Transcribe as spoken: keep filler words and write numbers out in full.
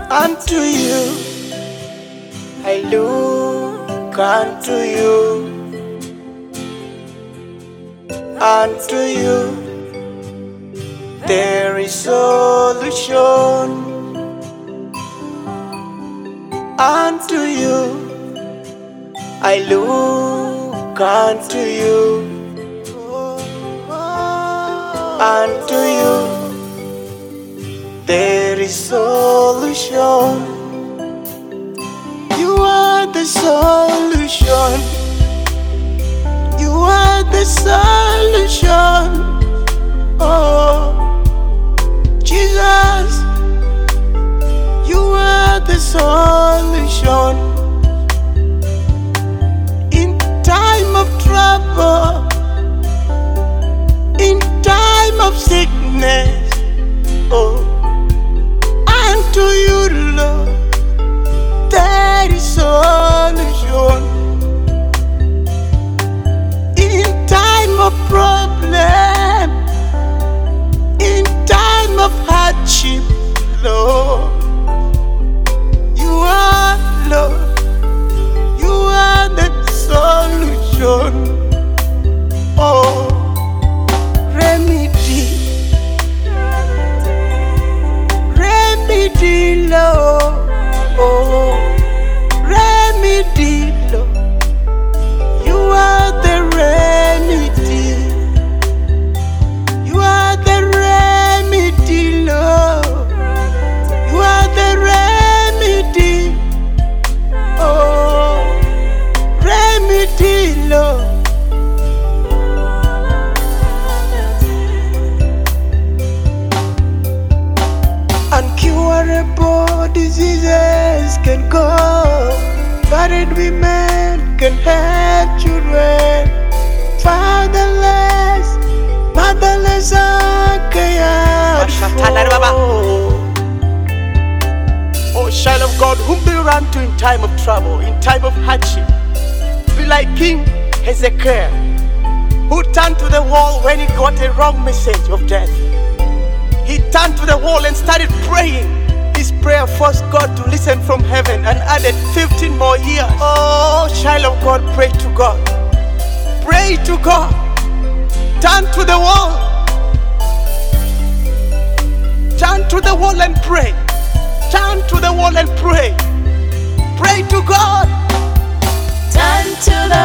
Unto you I look, unto you, unto you there is solution. Unto you I look, unto you, unto you there is solution. You are the solution. You are the solution. Oh, Jesus, you are the solution. In time of trouble, in time of sickness, oh, unto you, Lord, there is solution. In time of problem, in time of hardship, Lord, you are, Lord, you are the solution. Oh, remedy, remedy, Lord. Oh, remedy, Lord. You are the remedy. You are the remedy, Lord. You are the remedy. Oh, remedy, Lord. Uncurable diseases can go, married women can have children, fatherless, motherless are cared for. Oh, child of God, whom do you run to in time of trouble, in time of hardship? Be like King Hezekiah, who turned to the wall when he got a wrong message of death. He turned to the wall and started praying. His prayer forced God to listen from heaven and added fifteen more years. Oh, child of God, pray to God. Pray to God. Turn to the wall. Turn to the wall and pray. Turn to the wall and pray. Pray to God. Turn to the